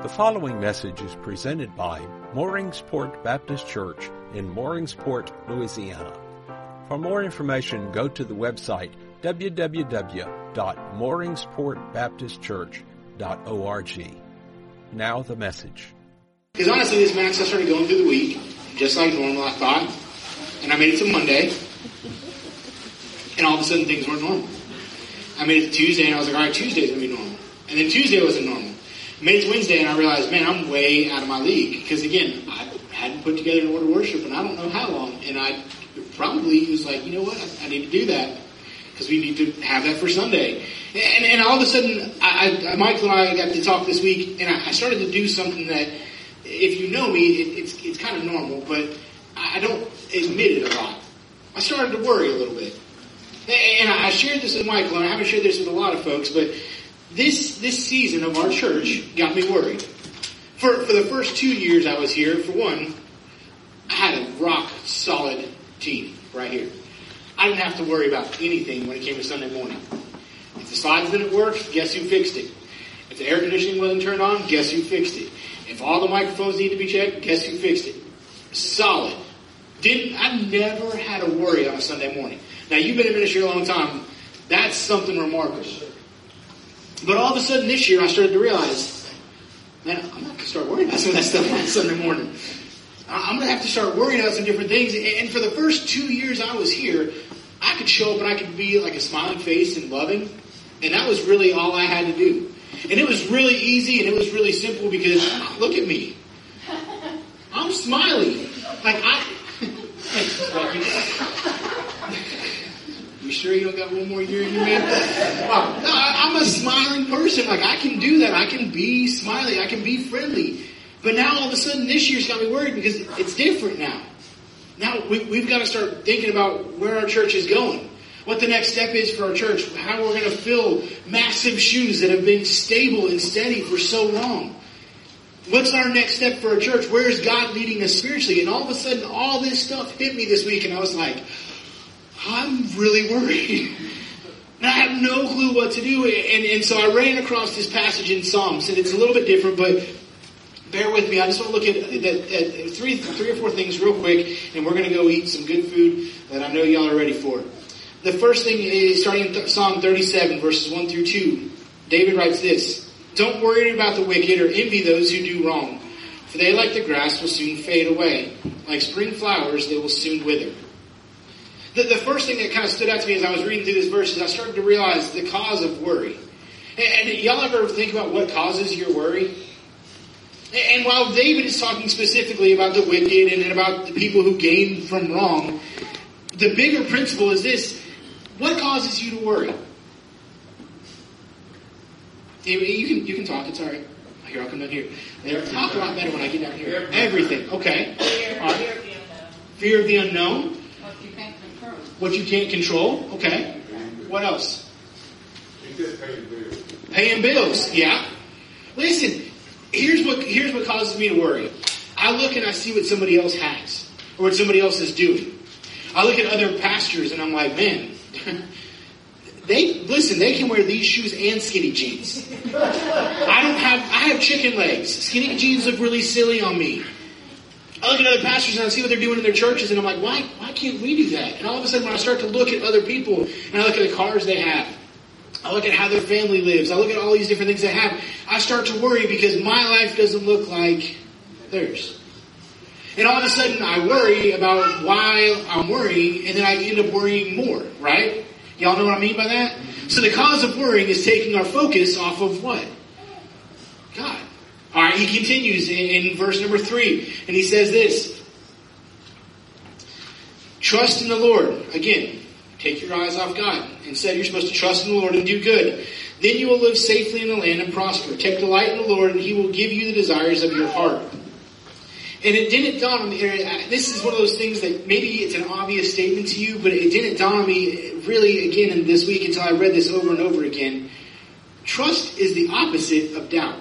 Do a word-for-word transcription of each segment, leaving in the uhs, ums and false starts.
The following message is presented by Mooringsport Baptist Church in Mooringsport, Louisiana. For more information, go to the website w w w dot mooringsport baptist church dot org. Now the message. Because honestly, this Max, I started going through the week, just like normal, I thought. And I made it to Monday. And all of a sudden, things weren't normal. I made it to Tuesday, and I was like, all right, Tuesday's going to be normal. And then Tuesday wasn't normal. I made it to Wednesday, and I realized, man, I'm way out of my league. Because, again, I hadn't put together an order of worship, and I don't know how long. And I probably was like, you know what, I, I need to do that. Because we need to have that for Sunday. And, and all of a sudden, I, I, Michael and I got to talk this week, and I, I started to do something that, if you know me, it, it's it's kind of normal, but I don't admit it a lot. I started to worry a little bit. And I shared this with Michael, and I haven't shared this with a lot of folks, but this this season of our church got me worried. For for the first two years I was here, for one, I had a rock solid team right here. I didn't have to worry about anything when it came to Sunday morning. If the slides didn't work, guess who fixed it? If the air conditioning wasn't turned on, guess who fixed it? If all the microphones need to be checked, guess who fixed it? Solid. Didn't I never had a worry on a Sunday morning. Now, you've been in ministry a long time. That's something remarkable. But all of a sudden this year, I started to realize, man, I'm not going to start worrying about some of that stuff on Sunday morning. I'm going to have to start worrying about some different things. And for the first two years I was here, I could show up and I could be like a smiling face and loving. And that was really all I had to do. And it was really easy and it was really simple because, look at me. I'm smiling. Like I... You sure you don't got one more year in you, man? Wow. No, I'm a smiling person. Like, I can do that. I can be smiling. I can be friendly. But now, all of a sudden, this year's got me worried because it's different now. Now, we, we've got to start thinking about where our church is going. What the next step is for our church. How we're going to fill massive shoes that have been stable and steady for so long. What's our next step for our church? Where is God leading us spiritually? And all of a sudden, all this stuff hit me this week, and I was like, I'm really worried. And I have no clue what to do. And, and so I ran across this passage in Psalms, and it's a little bit different, but bear with me. I just want to look at, at, at three, three or four things real quick, and we're going to go eat some good food that I know y'all are ready for. The first thing is starting in Psalm thirty-seven, verses one through two. David writes this: Don't worry about the wicked or envy those who do wrong, for they, like the grass, will soon fade away. Like spring flowers, they will soon wither. The, the first thing that kind of stood out to me as I was reading through this verse is I started to realize the cause of worry. And, and y'all ever think about what causes your worry? And, and while David is talking specifically about the wicked and, and about the people who gain from wrong, the bigger principle is this: what causes you to worry? You can you can talk. It's all right. Here, I'll come down here. They talk a lot better when I get down here. Everything. Okay. Fear, all right. Fear of the unknown. What you can't control. What you can't control. Okay. What else? Paying bills. Paying bills. Yeah. Listen. Here's what here's what causes me to worry. I look and I see what somebody else has, or what somebody else is doing. I look at other pastors and I'm like, man. They listen. They can wear these shoes and skinny jeans. I don't have. I have chicken legs. Skinny jeans look really silly on me. I look at other pastors and I see what they're doing in their churches, and I'm like, why? Why can't we do that? And all of a sudden, when I start to look at other people and I look at the cars they have, I look at how their family lives, I look at all these different things they have, I start to worry because my life doesn't look like theirs. And all of a sudden, I worry about why I'm worrying, and then I end up worrying more. Right? Y'all know what I mean by that? So the cause of worrying is taking our focus off of what? God. All right, he continues in, in verse number three, and he says this: Trust in the Lord. Again, take your eyes off God. Instead, you're supposed to trust in the Lord and do good. Then you will live safely in the land and prosper. Take delight in the Lord, and he will give you the desires of your heart. And it didn't dawn on me, this is one of those things that maybe it's an obvious statement to you, but it didn't dawn on me really again in this week until I read this over and over again. Trust is the opposite of doubt.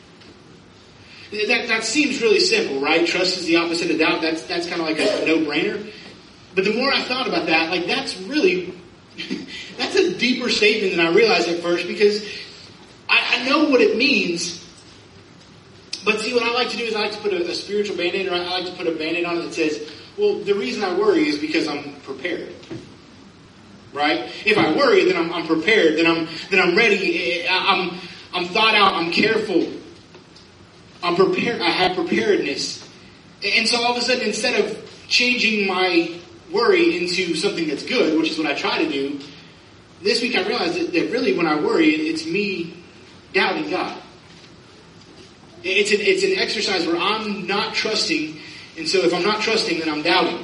That that seems really simple, right? Trust is the opposite of doubt. That's that's kind of like a, a no-brainer. But the more I thought about that, like that's really, that's a deeper statement than I realized at first, because I, I know what it means But see, what I like to do is I like to put a, a spiritual Band-Aid, or I like to put a Band-Aid on it that says, well, the reason I worry is because I'm prepared. Right? If I worry, then I'm, I'm prepared. Then I'm then I'm ready. I'm I'm thought out. I'm careful. I'm prepared. I have preparedness. And so all of a sudden, instead of changing my worry into something that's good, which is what I try to do, this week I realized that, that really when I worry, it's me doubting God. It's an it's an exercise where I'm not trusting, and so if I'm not trusting, then I'm doubting.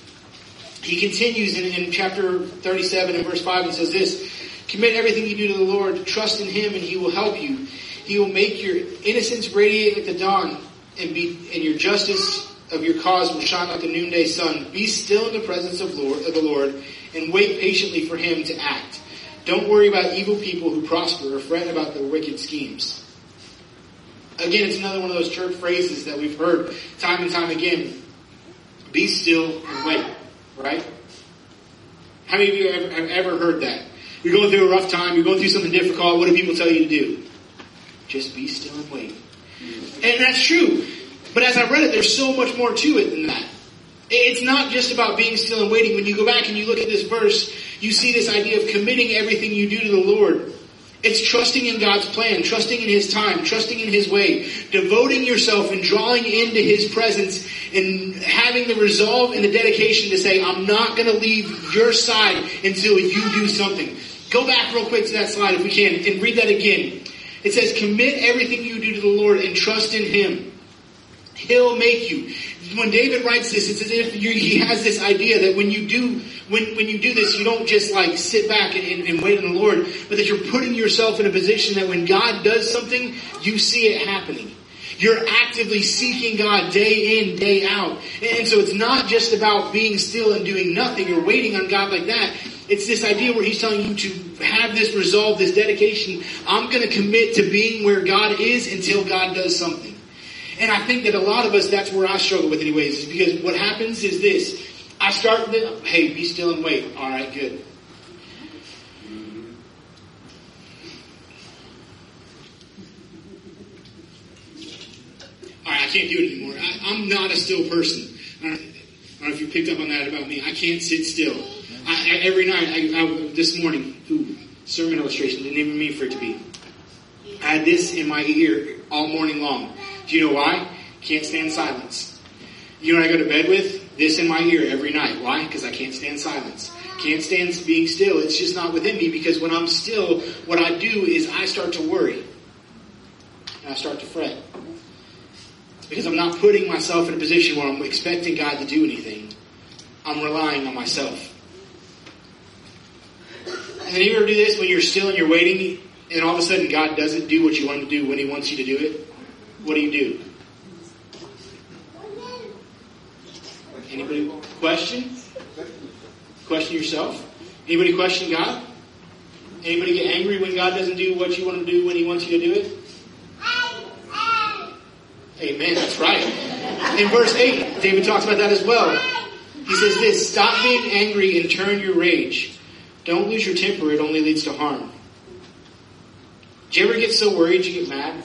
He continues in, in chapter thirty-seven and verse five and says this, commit everything you do to the Lord, trust in Him and He will help you. He will make your innocence radiate like the dawn, and be and your justice of your cause will shine like the noonday sun. Be still in the presence of, Lord, of the Lord and wait patiently for Him to act. Don't worry about evil people who prosper or fret about their wicked schemes. Again, it's another one of those church phrases that we've heard time and time again. Be still and wait. Right? How many of you have ever, have ever heard that? You're going through a rough time, you're going through something difficult, what do people tell you to do? Just be still and wait. And that's true. But as I read it, there's so much more to it than that. It's not just about being still and waiting. When you go back and you look at this verse, you see this idea of committing everything you do to the Lord. It's trusting in God's plan, trusting in His time, trusting in His way, devoting yourself and drawing into His presence and having the resolve and the dedication to say, I'm not going to leave your side until you do something. Go back real quick to that slide if we can and read that again. It says, commit everything you do to the Lord and trust in Him. He'll make you. When David writes this, it's as if you, he has this idea that when you do when, when you do this, you don't just like sit back and, and, and wait on the Lord, but that you're putting yourself in a position that when God does something, you see it happening. You're actively seeking God day in, day out. And so it's not just about being still and doing nothing or waiting on God like that. It's this idea where He's telling you to have this resolve, this dedication. I'm going to commit to being where God is until God does something. And I think that a lot of us, that's where I struggle with anyways, is because what happens is this. I start with, hey, be still and wait. All right, good. All right, I can't do it anymore. I, I'm not a still person. I don't, I don't know if you picked up on that about me. I can't sit still. I, I, every night, I, I, this morning, ooh, sermon illustration, didn't even mean for it to be. I had this in my ear all morning long. Do you know why? Can't stand silence. You know what I go to bed with? This in my ear every night. Why? Because I can't stand silence. Can't stand being still. It's just not within me, because when I'm still, what I do is I start to worry. And I start to fret. Because I'm not putting myself in a position where I'm expecting God to do anything. I'm relying on myself. And then you ever do this when you're still and you're waiting, and all of a sudden God doesn't do what you want him to do when He wants you to do it? What do you do? Anybody question? Question yourself? Anybody question God? Anybody get angry when God doesn't do what you want him to do when He wants you to do it? Amen, that's right. In verse eight, David talks about that as well. He says this, stop being angry and turn your rage. Don't lose your temper, it only leads to harm. Do you ever get so worried you get mad?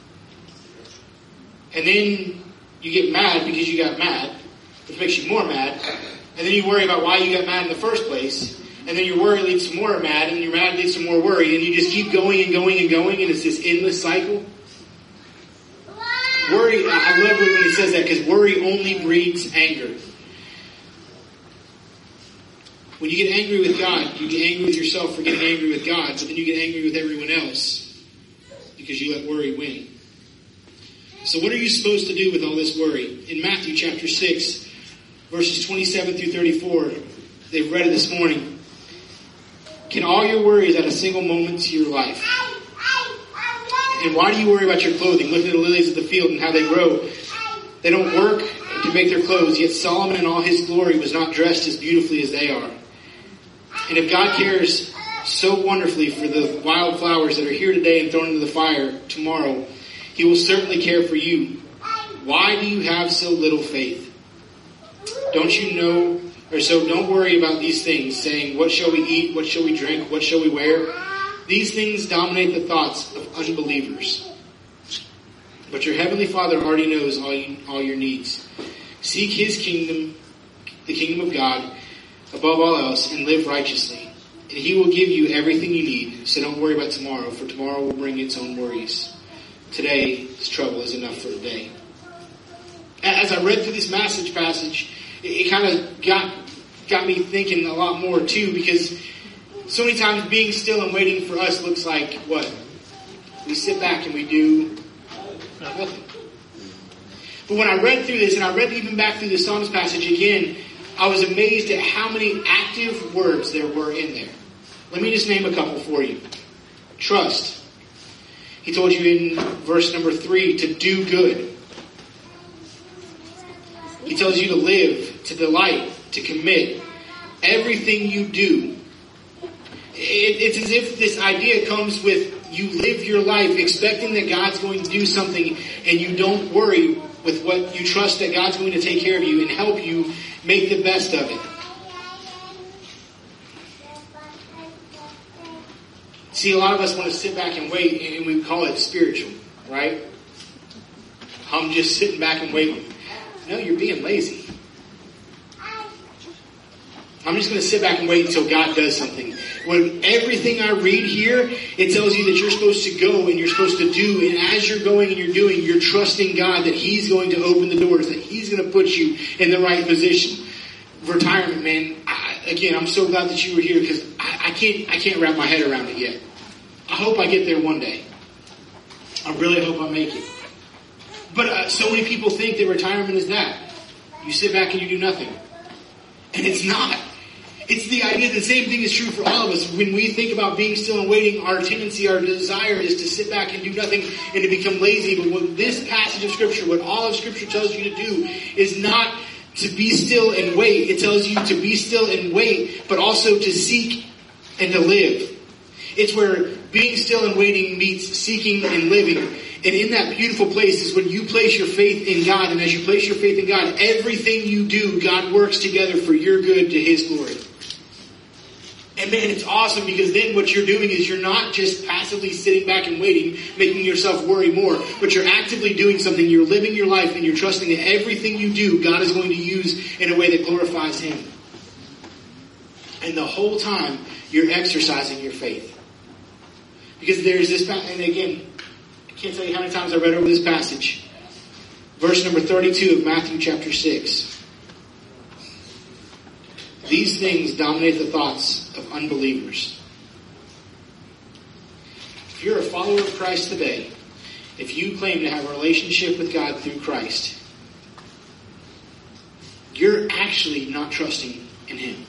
And then you get mad because you got mad, which makes you more mad. And then you worry about why you got mad in the first place. And then your worry leads to more mad, and your mad leads to more worry. And you just keep going and going and going, and it's this endless cycle. Worry, I love it when he says that, because worry only breeds anger. When you get angry with God, you get angry with yourself for getting angry with God, but then you get angry with everyone else because you let worry win. So what are you supposed to do with all this worry? In Matthew chapter six, verses twenty-seven through thirty-four, they've read it this morning. Can all your worries add a single moment to your life? And why do you worry about your clothing? Look at the lilies of the field and how they grow. They don't work to make their clothes, yet Solomon in all his glory was not dressed as beautifully as they are. And if God cares so wonderfully for the wild flowers that are here today and thrown into the fire tomorrow, He will certainly care for you. Why do you have so little faith? Don't you know, or so don't worry about these things, saying, what shall we eat? What shall we drink? What shall we wear? These things dominate the thoughts of unbelievers. But your heavenly Father already knows all you, all your needs. Seek His kingdom, the kingdom of God, above all else, and live righteously. And He will give you everything you need. So don't worry about tomorrow, for tomorrow will bring its own worries. Today's trouble is enough for today. As I read through this message passage, it, it kind of got got me thinking a lot more too, because so many times being still and waiting for us looks like what? We sit back and we do nothing. But when I read through this, and I read even back through the Psalms passage again, I was amazed at how many active words there were in there. Let me just name a couple for you. Trust. He told you in verse number three to do good. He tells you to live, to delight, to commit. Everything you do. It, it's as if this idea comes with you live your life expecting that God's going to do something, and you don't worry with what you trust that God's going to take care of you and help you make the best of it. See, a lot of us want to sit back and wait, and we call it spiritual, right? I'm just sitting back and waiting. No, you're being lazy. I'm just going to sit back and wait until God does something. When everything I read here, it tells you that you're supposed to go and you're supposed to do. And as you're going and you're doing, you're trusting God that He's going to open the doors, that He's going to put you in the right position. Retirement, man. I, again, I'm so glad that you were here, because I, I can't, I can't wrap my head around it yet. I hope I get there one day. I really hope I make it. But uh, so many people think that retirement is that. You sit back and you do nothing. And it's not. It's the idea, the same thing is true for all of us. When we think about being still and waiting, our tendency, our desire is to sit back and do nothing and to become lazy. But what this passage of Scripture, what all of Scripture tells you to do, is not to be still and wait. It tells you to be still and wait, but also to seek and to live. It's where being still and waiting meets seeking and living. And in that beautiful place is when you place your faith in God. And as you place your faith in God, everything you do, God works together for your good to His glory. And man, it's awesome, because then what you're doing is you're not just passively sitting back and waiting, making yourself worry more, but you're actively doing something. You're living your life, and you're trusting that everything you do, God is going to use in a way that glorifies Him. And the whole time, you're exercising your faith. Because there's this, and again, I can't tell you how many times I read over this passage. Verse number thirty-two of Matthew chapter six. These things dominate the thoughts of unbelievers. If you're a follower of Christ today, if you claim to have a relationship with God through Christ, you're actually not trusting in Him.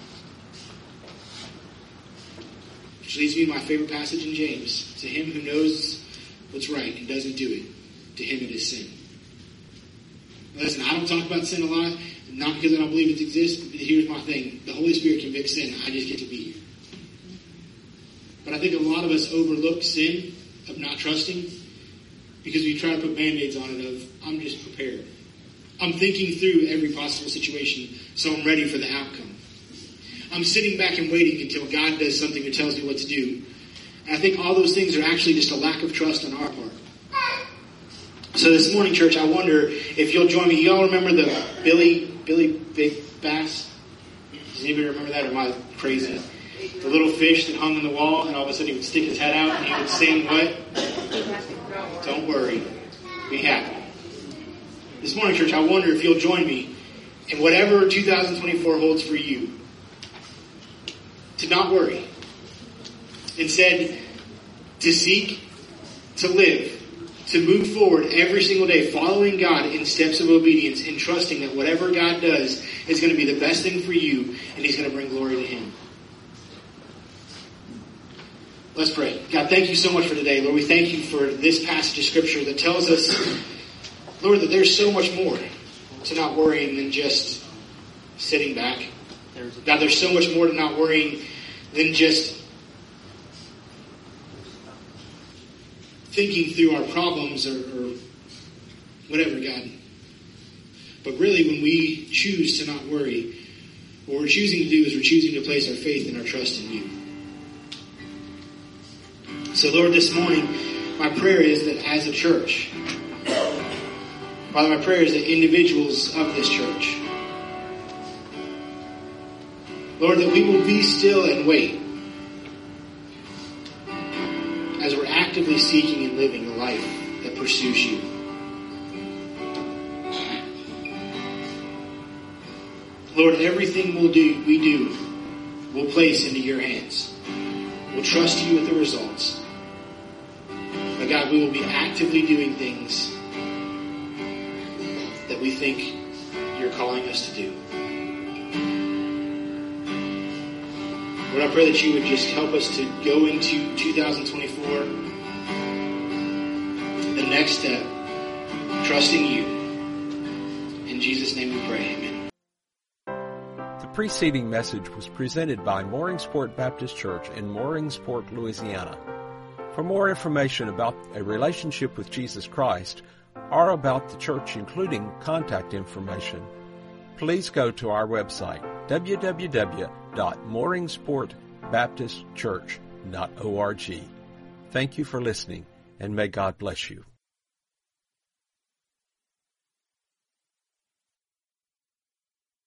Which leads me to my favorite passage in James. To him who knows what's right and doesn't do it, to him it is sin. Listen, I don't talk about sin a lot, not because I don't believe it exists, but here's my thing. The Holy Spirit convicts sin. I just get to be here. But I think a lot of us overlook sin of not trusting because we try to put Band-Aids on it of, I'm just prepared. I'm thinking through every possible situation, so I'm ready for the outcome. I'm sitting back and waiting until God does something or tells me what to do. And I think all those things are actually just a lack of trust on our part. So this morning, church, I wonder if you'll join me. Y'all remember the Billy, Billy Big Bass? Does anybody remember that, or am I crazy? The little fish that hung on the wall, and all of a sudden he would stick his head out and he would sing what? Don't worry. Be happy. This morning, church, I wonder if you'll join me in whatever two thousand twenty-four holds for you. To not worry. Instead, to seek, to live, to move forward every single day, following God in steps of obedience and trusting that whatever God does is going to be the best thing for you and He's going to bring glory to Him. Let's pray. God, thank you so much for today. Lord, we thank you for this passage of Scripture that tells us, Lord, that there's so much more to not worrying than just sitting back. God, there's so much more to not worrying than just thinking through our problems or, or whatever, God. But really, when we choose to not worry, what we're choosing to do is we're choosing to place our faith and our trust in you. So, Lord, this morning, my prayer is that as a church, Father, my prayer is that individuals of this church, Lord, that we will be still and wait as we're actively seeking and living a life that pursues you. Lord, everything we'll do, we do, we'll place into your hands. We'll trust you with the results. But God, we will be actively doing things that we think you're calling us to do. Lord, I pray that you would just help us to go into two thousand twenty-four, the next step, trusting you. In Jesus' name we pray, amen. The preceding message was presented by Mooringsport Baptist Church in Mooringsport, Louisiana. For more information about a relationship with Jesus Christ or about the church, including contact information, please go to our website, w w w dot mooringsport baptist church dot org. Thank you for listening, and may God bless you.